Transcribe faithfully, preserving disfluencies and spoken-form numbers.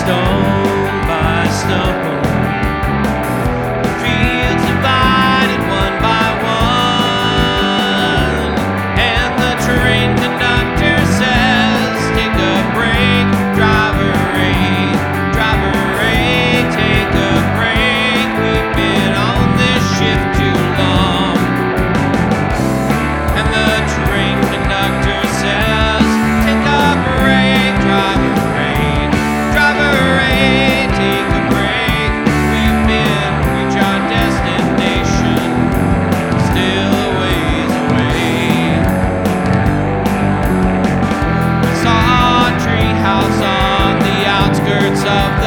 stone by stone. The fields divided one by one, and the train conductor says, "Take a break, driver eight, driver eight, take a break. We've been on this shift too long." And the train conductor says, "Take a break, driver eight, driver eight, take a break. We've been reach our destination, still a ways away." We saw a treehouse on the outskirts of